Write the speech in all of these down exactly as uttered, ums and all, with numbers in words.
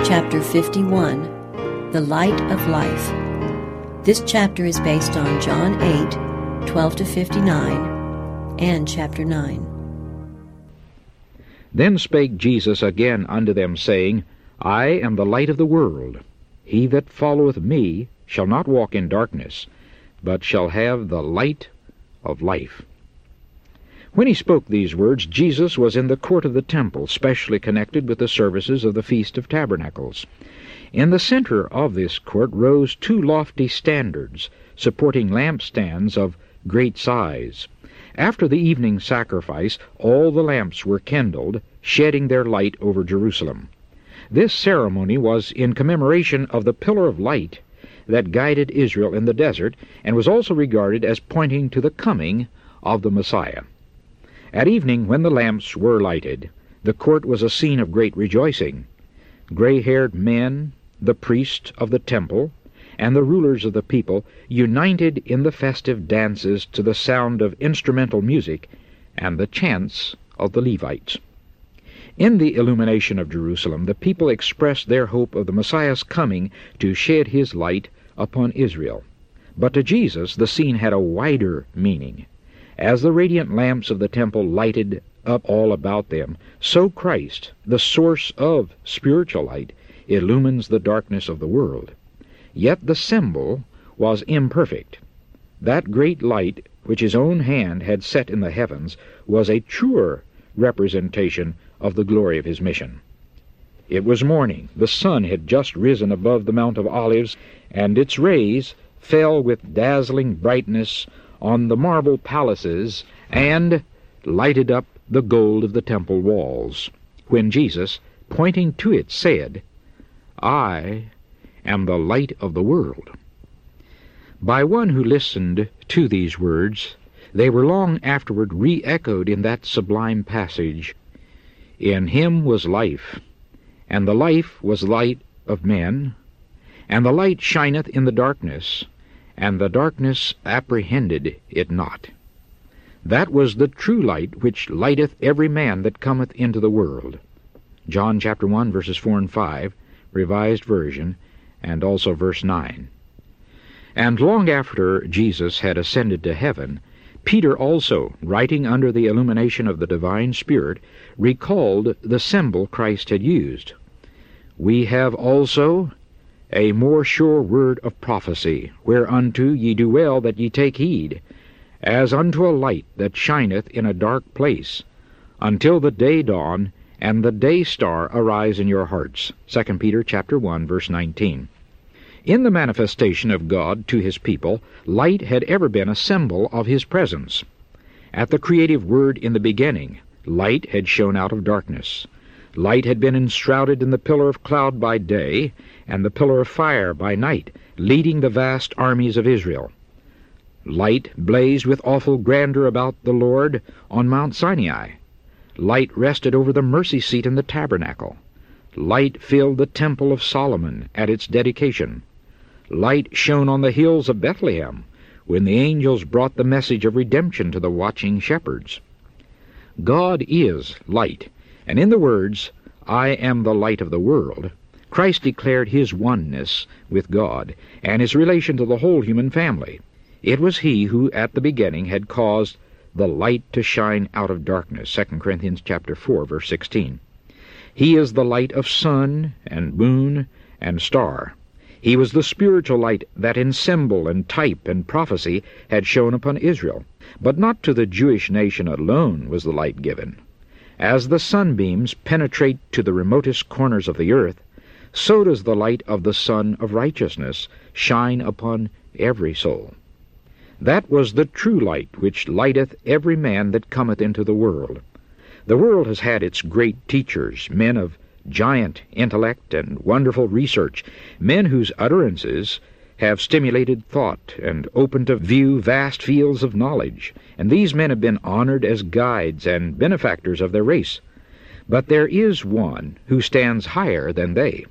Chapter fifty-one, The Light of Life. This chapter is based on John eight, twelve to fifty-nine, and chapter nine. Then spake Jesus again unto them, saying, I am the light of the world. He that followeth me shall not walk in darkness, but shall have the light of life. When he spoke these words, Jesus was in the court of the temple, specially connected with the services of the Feast of Tabernacles. In the center of this court rose two lofty standards, supporting lampstands of great size. After the evening sacrifice, all the lamps were kindled, shedding their light over Jerusalem. This ceremony was in commemoration of the pillar of light that guided Israel in the desert, and was also regarded as pointing to the coming of the Messiah. At evening, when the lamps were lighted, the court was a scene of great rejoicing. Gray-haired men, the priests of the temple, and the rulers of the people united in the festive dances to the sound of instrumental music and the chants of the Levites. In the illumination of Jerusalem, the people expressed their hope of the Messiah's coming to shed his light upon Israel. But to Jesus, the scene had a wider meaning. As the radiant lamps of the temple lighted up all about them, so Christ, the source of spiritual light, illumines the darkness of the world. Yet the symbol was imperfect. That great light which his own hand had set in the heavens was a truer representation of the glory of his mission. It was morning. The sun had just risen above the Mount of Olives, and its rays fell with dazzling brightness on the marble palaces and lighted up the gold of the temple walls, when Jesus, pointing to it, said, I am the light of the world. By one who listened to these words, they were long afterward re-echoed in that sublime passage, In him was life, and the life was light of men, and the light shineth in the darkness, and the darkness apprehended it not. That was the true light which lighteth every man that cometh into the world. John chapter one, verses four and five, Revised Version, and also verse nine. And long after Jesus had ascended to heaven, Peter also, writing under the illumination of the divine Spirit, recalled the symbol Christ had used. We have also a more sure word of prophecy, whereunto ye do well that ye take heed, as unto a light that shineth in a dark place, until the day dawn and the day star arise in your hearts. Second Peter chapter one, verse nineteen. In the manifestation of God to his people, light had ever been a symbol of his presence. At the creative word in the beginning, light had shone out of darkness. Light had been enshrouded in the pillar of cloud by day, and the pillar of fire by night, leading the vast armies of Israel. Light blazed with awful grandeur about the Lord on Mount Sinai. Light rested over the mercy seat in the tabernacle. Light filled the temple of Solomon at its dedication. Light shone on the hills of Bethlehem, when the angels brought the message of redemption to the watching shepherds. God is light, and in the words, I am the light of the world, Christ declared his oneness with God and his relation to the whole human family. It was he who at the beginning had caused the light to shine out of darkness, Second Corinthians chapter four, verse sixteen. He is the light of sun and moon and star. He was the spiritual light that in symbol and type and prophecy had shone upon Israel. But not to the Jewish nation alone was the light given. As the sunbeams penetrate to the remotest corners of the earth, so does the light of the Sun of Righteousness shine upon every soul. That was the true light which lighteth every man that cometh into the world. The world has had its great teachers, men of giant intellect and wonderful research, men whose utterances have stimulated thought and opened to view vast fields of knowledge, and these men have been honored as guides and benefactors of their race. But there is one who stands higher than they.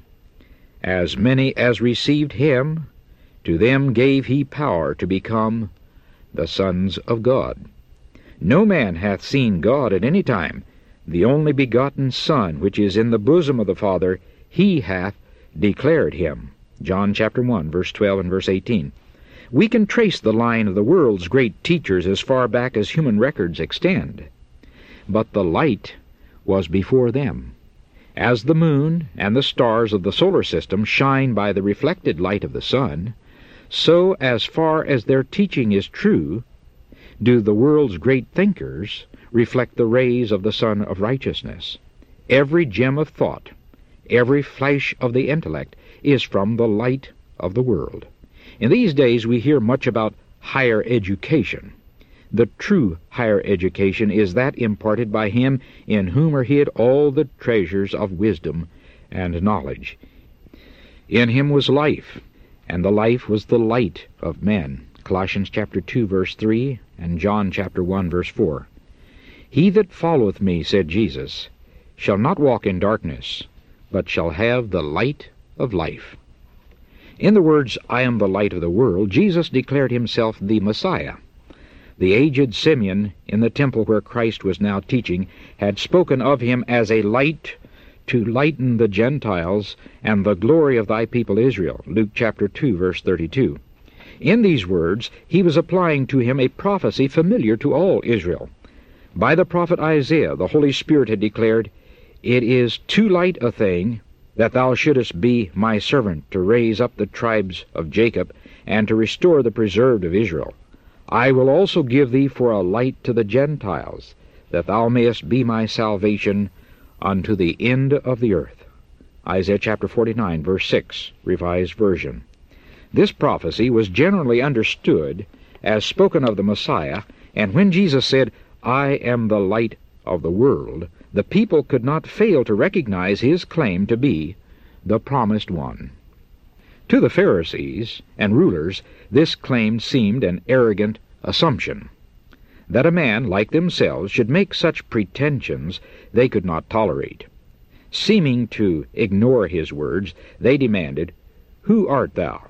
As many as received him, to them gave he power to become the sons of God. No man hath seen God at any time. The only begotten Son, which is in the bosom of the Father, he hath declared him. John chapter one, verse twelve and verse eighteen. We can trace the line of the world's great teachers as far back as human records extend. But the light was before them. As the moon and the stars of the solar system shine by the reflected light of the sun, so as far as their teaching is true, do the world's great thinkers reflect the rays of the sun of righteousness. Every gem of thought, every flash of the intellect is from the light of the world. In these days we hear much about higher education. The true higher education is that imparted by Him in whom are hid all the treasures of wisdom and knowledge. In Him was life, and the life was the light of men. Colossians chapter two, verse three, and John chapter one, verse four. He that followeth me, said Jesus, shall not walk in darkness, but shall have the light of life. In the words, I am the light of the world, Jesus declared Himself the Messiah. The aged Simeon in the temple where Christ was now teaching had spoken of Him as a light to lighten the Gentiles and the glory of thy people Israel. Luke chapter two, verse thirty-two. In these words, He was applying to him a prophecy familiar to all Israel. By the prophet Isaiah, the Holy Spirit had declared, It is too light a thing that thou shouldest be my servant to raise up the tribes of Jacob and to restore the preserved of Israel. I will also give thee for a light to the Gentiles, that thou mayest be my salvation unto the end of the earth. Isaiah chapter forty-nine, verse six, Revised Version. This prophecy was generally understood as spoken of the Messiah, and when Jesus said, I am the light of the world, the people could not fail to recognize His claim to be the promised one. To the Pharisees and rulers, this claim seemed an arrogant assumption. That a man like themselves should make such pretensions they could not tolerate. Seeming to ignore His words, they demanded, Who art thou?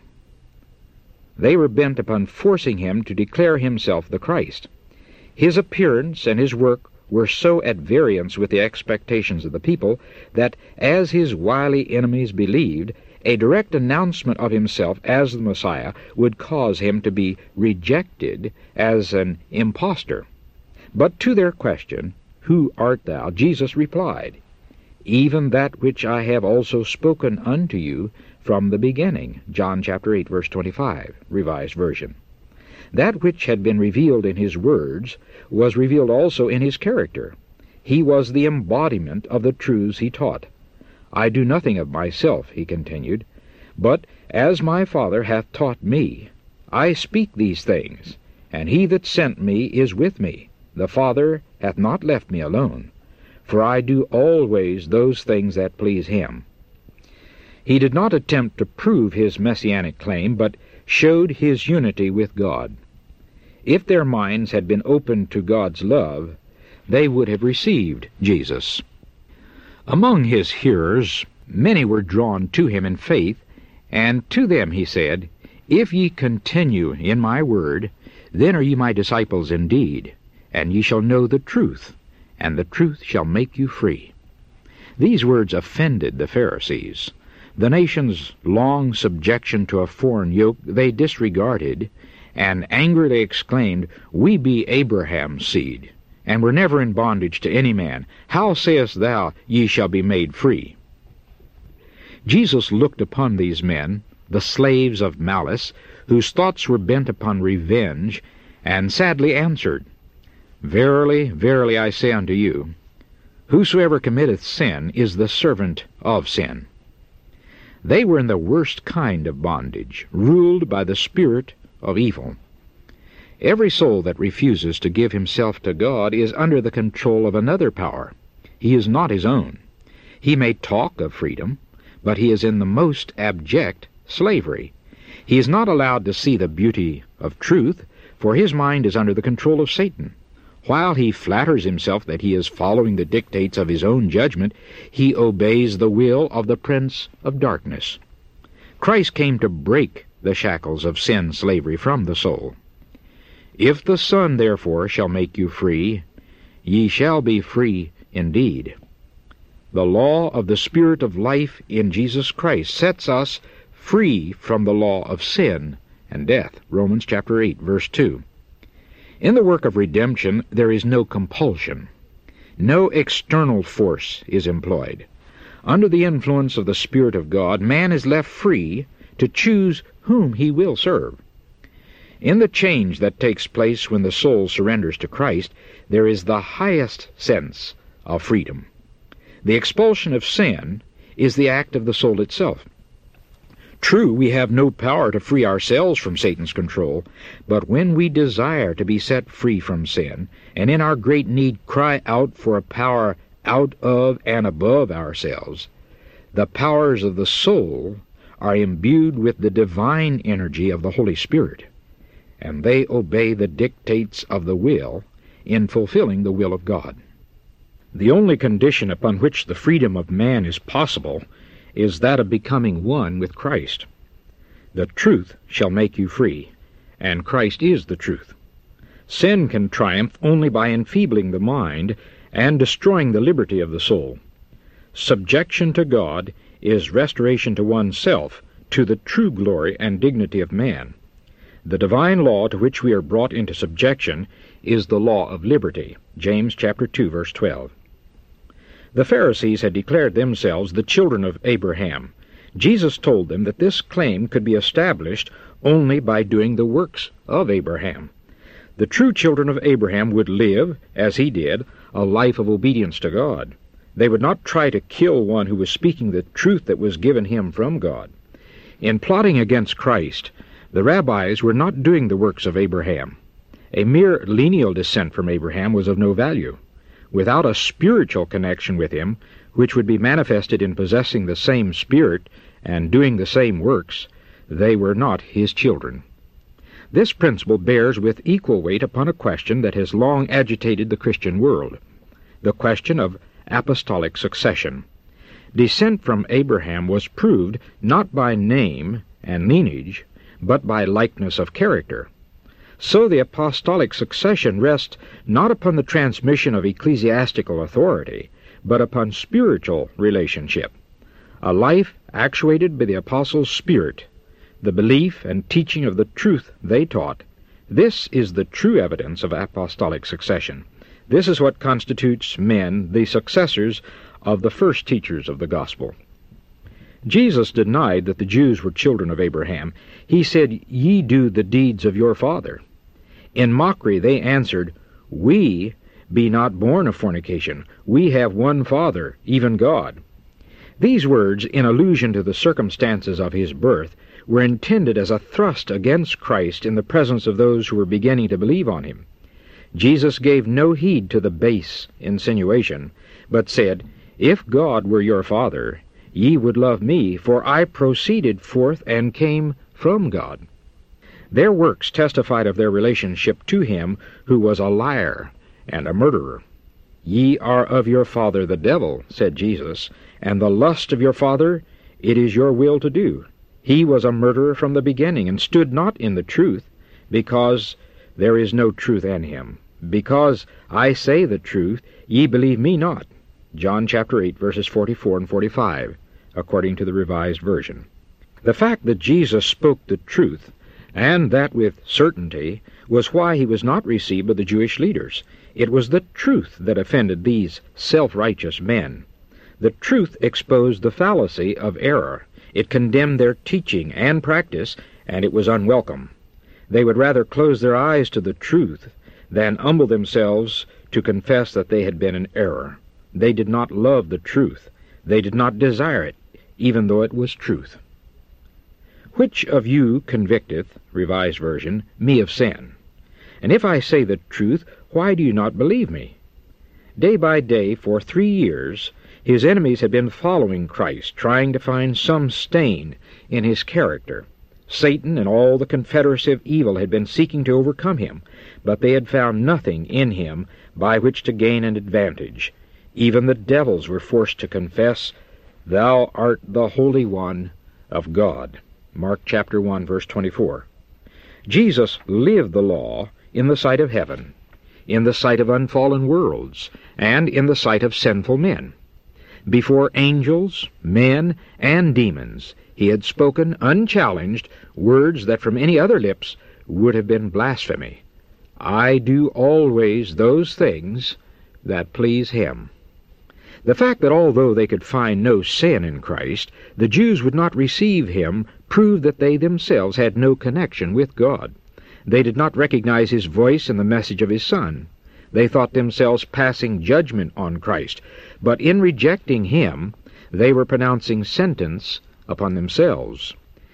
They were bent upon forcing Him to declare Himself the Christ. His appearance and His work were so at variance with the expectations of the people that, as His wily enemies believed, a direct announcement of Himself as the Messiah would cause Him to be rejected as an impostor. But to their question, Who art thou? Jesus replied, Even that which I have also spoken unto you from the beginning. John chapter eight, verse twenty-five, Revised Version. That which had been revealed in His words was revealed also in His character. He was the embodiment of the truths He taught. I do nothing of myself, He continued, but as my Father hath taught me, I speak these things, and He that sent me is with me. The Father hath not left me alone, for I do always those things that please Him. He did not attempt to prove His messianic claim, but showed His unity with God. If their minds had been opened to God's love, they would have received Jesus. Among His hearers, many were drawn to Him in faith, and to them He said, If ye continue in my word, then are ye my disciples indeed, and ye shall know the truth, and the truth shall make you free. These words offended the Pharisees. The nation's long subjection to a foreign yoke they disregarded, and angrily exclaimed, We be Abraham's seed, and were never in bondage to any man. How sayest thou, Ye shall be made free? Jesus looked upon these men, the slaves of malice, whose thoughts were bent upon revenge, and sadly answered, Verily, verily, I say unto you, whosoever committeth sin is the servant of sin. They were in the worst kind of bondage, ruled by the spirit of evil. Every soul that refuses to give himself to God is under the control of another power. He is not his own. He may talk of freedom, but he is in the most abject slavery. He is not allowed to see the beauty of truth, for his mind is under the control of Satan. While he flatters himself that he is following the dictates of his own judgment, he obeys the will of the prince of darkness. Christ came to break the shackles of sin slavery from the soul. If the Son, therefore, shall make you free, ye shall be free indeed. The law of the Spirit of life in Jesus Christ sets us free from the law of sin and death. Romans chapter eight, verse two. In the work of redemption, there is no compulsion. No external force is employed. Under the influence of the Spirit of God, man is left free to choose whom he will serve. In the change that takes place when the soul surrenders to Christ, there is the highest sense of freedom. The expulsion of sin is the act of the soul itself. True, we have no power to free ourselves from Satan's control, but when we desire to be set free from sin, and in our great need cry out for a power out of and above ourselves, the powers of the soul are imbued with the divine energy of the Holy Spirit, and they obey the dictates of the will in fulfilling the will of God. The only condition upon which the freedom of man is possible is that of becoming one with Christ. The truth shall make you free, and Christ is the truth. Sin can triumph only by enfeebling the mind and destroying the liberty of the soul. Subjection to God is restoration to oneself, to the true glory and dignity of man. The divine law to which we are brought into subjection is the law of liberty. James chapter two, verse twelve. The Pharisees had declared themselves the children of Abraham. Jesus told them that this claim could be established only by doing the works of Abraham. The true children of Abraham would live, as he did, a life of obedience to God. They would not try to kill one who was speaking the truth that was given him from God. In plotting against Christ, the rabbis were not doing the works of Abraham. A mere lineal descent from Abraham was of no value. Without a spiritual connection with him, which would be manifested in possessing the same spirit and doing the same works, they were not his children. This principle bears with equal weight upon a question that has long agitated the Christian world, the question of apostolic succession. Descent from Abraham was proved not by name and lineage, but by likeness of character. So the apostolic succession rests not upon the transmission of ecclesiastical authority, but upon spiritual relationship. A life actuated by the apostles' spirit, the belief and teaching of the truth they taught, this is the true evidence of apostolic succession. This is what constitutes men the successors of the first teachers of the gospel. Jesus denied that the Jews were children of Abraham. He said, "Ye do the deeds of your father." In mockery they answered, "We be not born of fornication. We have one Father, even God." These words, in allusion to the circumstances of his birth, were intended as a thrust against Christ in the presence of those who were beginning to believe on him. Jesus gave no heed to the base insinuation, but said, "If God were your Father, ye would love me, for I proceeded forth and came from God." Their works testified of their relationship to him who was a liar and a murderer. "Ye are of your father the devil," said Jesus, "and the lust of your father it is your will to do. He was a murderer from the beginning, and stood not in the truth, because there is no truth in him. Because I say the truth, ye believe me not." John chapter eight, verses forty-four and forty-five, according to the Revised Version. The fact that Jesus spoke the truth, and that with certainty, was why he was not received by the Jewish leaders. It was the truth that offended these self-righteous men. The truth exposed the fallacy of error. It condemned their teaching and practice, and it was unwelcome. They would rather close their eyes to the truth than humble themselves to confess that they had been in error. They did not love the truth. They did not desire it, even though it was truth. "Which of you convicteth," Revised Version, "me of sin? And if I say the truth, why do you not believe me?" Day by day, for three years, his enemies had been following Christ, trying to find some stain in his character. Satan and all the confederacy of evil had been seeking to overcome him, but they had found nothing in him by which to gain an advantage. Even the devils were forced to confess, "Thou art the Holy One of God." Mark chapter one, verse twenty-four. Jesus lived the law in the sight of heaven, in the sight of unfallen worlds, and in the sight of sinful men. Before angels, men, and demons, he had spoken unchallenged words that from any other lips would have been blasphemy. I do always those things that please him. The fact that although they could find no sin in Christ, the Jews would not receive him proved that they themselves had no connection with God. They did not recognize his voice in the message of his Son. They thought themselves passing judgment on Christ, but in rejecting him, they were pronouncing sentence upon themselves.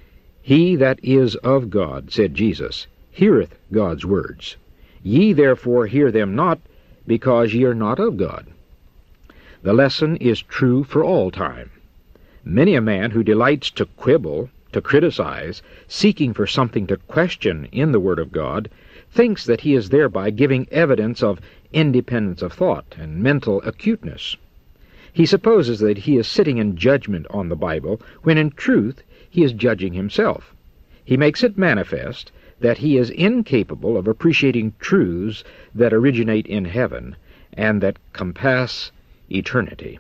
He that is of God, said Jesus, heareth God's words. Ye therefore hear them not, because ye are not of God. The lesson is true for all time. Many a man who delights to quibble, to criticize, seeking for something to question in the Word of God, thinks that he is thereby giving evidence of independence of thought and mental acuteness. He supposes that he is sitting in judgment on the Bible, when in truth he is judging himself. He makes it manifest that he is incapable of appreciating truths that originate in heaven and that compass eternity.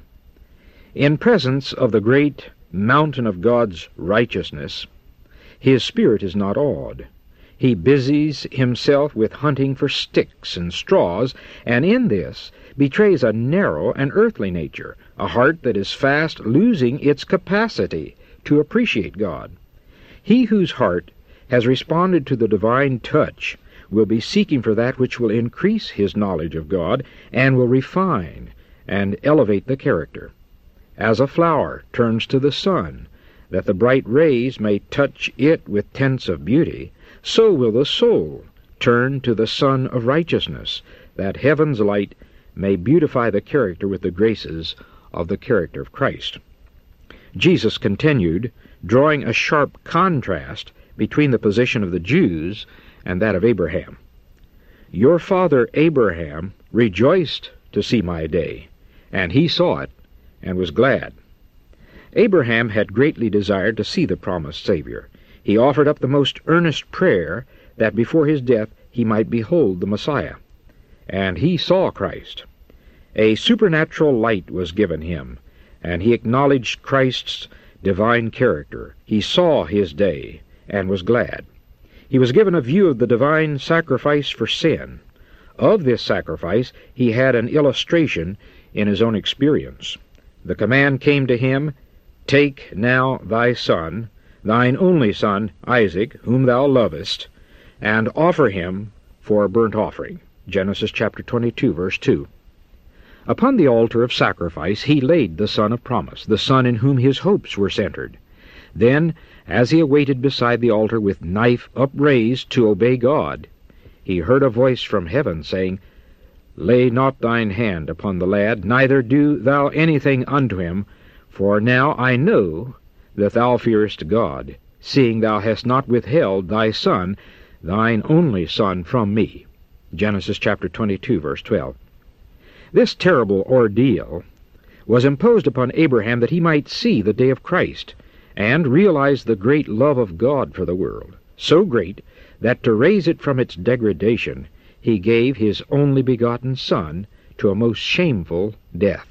In presence of the great mountain of God's righteousness, his spirit is not awed. He busies himself with hunting for sticks and straws, and in this betrays a narrow and earthly nature, a heart that is fast losing its capacity to appreciate God. He whose heart has responded to the divine touch will be seeking for that which will increase his knowledge of God and will refine and elevate the character. As a flower turns to the sun, that the bright rays may touch it with tints of beauty, so will the soul turn to the Sun of righteousness, that heaven's light may beautify the character with the graces of the character of Christ. Jesus continued, drawing a sharp contrast between the position of the Jews and that of Abraham. Your father Abraham rejoiced to see my day, and he saw it, and was glad. Abraham had greatly desired to see the promised Savior. He offered up the most earnest prayer that before his death he might behold the Messiah. And he saw Christ. A supernatural light was given him, and he acknowledged Christ's divine character. He saw his day, and was glad. He was given a view of the divine sacrifice for sin. Of this sacrifice he had an illustration in his own experience. The command came to him, Take now thy son, thine only son, Isaac, whom thou lovest, and offer him for a burnt offering. Genesis chapter twenty-two, verse two. Upon the altar of sacrifice he laid the son of promise, the son in whom his hopes were centered. Then, as he awaited beside the altar with knife upraised to obey God, he heard a voice from heaven saying, Lay not thine hand upon the lad, neither do thou anything unto him, for now I know that thou fearest God, seeing thou hast not withheld thy son, thine only son, from me. Genesis chapter twenty-two, verse twelve. This terrible ordeal was imposed upon Abraham that he might see the day of Christ, and realize the great love of God for the world, so great that to raise it from its degradation he gave his only begotten Son to a most shameful death.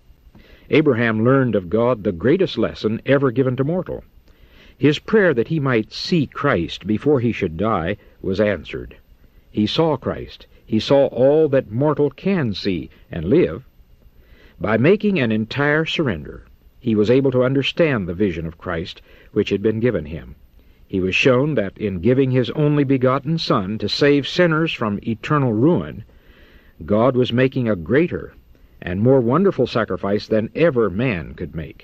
Abraham learned of God the greatest lesson ever given to mortal. His prayer that he might see Christ before he should die was answered. He saw Christ. He saw all that mortal can see and live. By making an entire surrender, he was able to understand the vision of Christ which had been given him. He was shown that in giving his only begotten Son to save sinners from eternal ruin, God was making a greater and more wonderful sacrifice than ever man could make.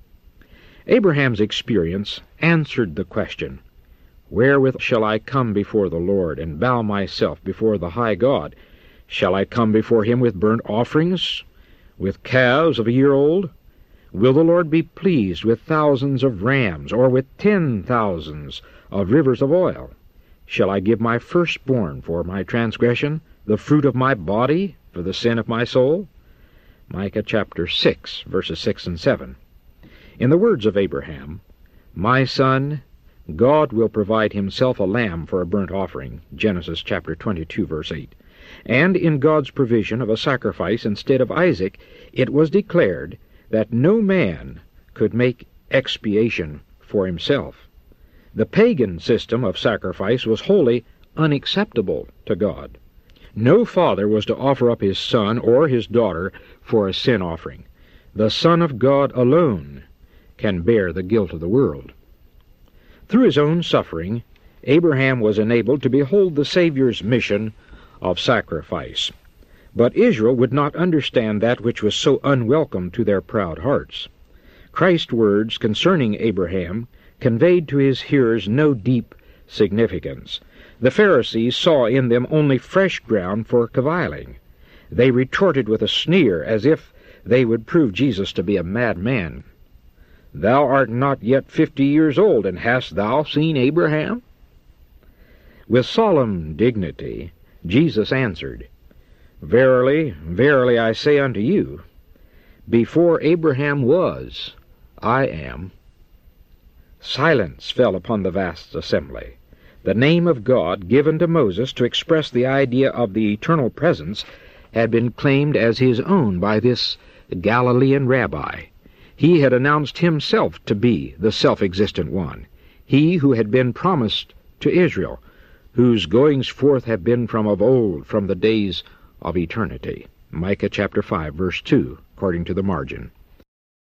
Abraham's experience answered the question, Wherewith shall I come before the Lord, and bow myself before the high God? Shall I come before him with burnt offerings, with calves of a year old? Will the Lord be pleased with thousands of rams, or with ten thousands of rivers of oil? Shall I give my firstborn for my transgression, the fruit of my body for the sin of my soul? Micah chapter six, verses six and seven. In the words of Abraham, My son, God will provide himself a lamb for a burnt offering, Genesis chapter twenty-two, verse eight. And in God's provision of a sacrifice instead of Isaac, it was declared that no man could make expiation for himself. The pagan system of sacrifice was wholly unacceptable to God. No father was to offer up his son or his daughter for a sin offering. The Son of God alone can bear the guilt of the world. Through his own suffering, Abraham was enabled to behold the Savior's mission of sacrifice. But Israel would not understand that which was so unwelcome to their proud hearts. Christ's words concerning Abraham conveyed to his hearers no deep significance. The Pharisees saw in them only fresh ground for caviling. They retorted with a sneer, as if they would prove Jesus to be a madman. "Thou art not yet fifty years old, and hast thou seen Abraham?" With solemn dignity, Jesus answered, "Verily, verily, I say unto you, before Abraham was, I am." Silence fell upon the vast assembly. The name of God, given to Moses to express the idea of the eternal presence, had been claimed as his own by this Galilean rabbi. He had announced himself to be the self-existent one, he who had been promised to Israel, whose goings forth have been from of old, from the days of eternity. Micah chapter five, verse two, according to the margin.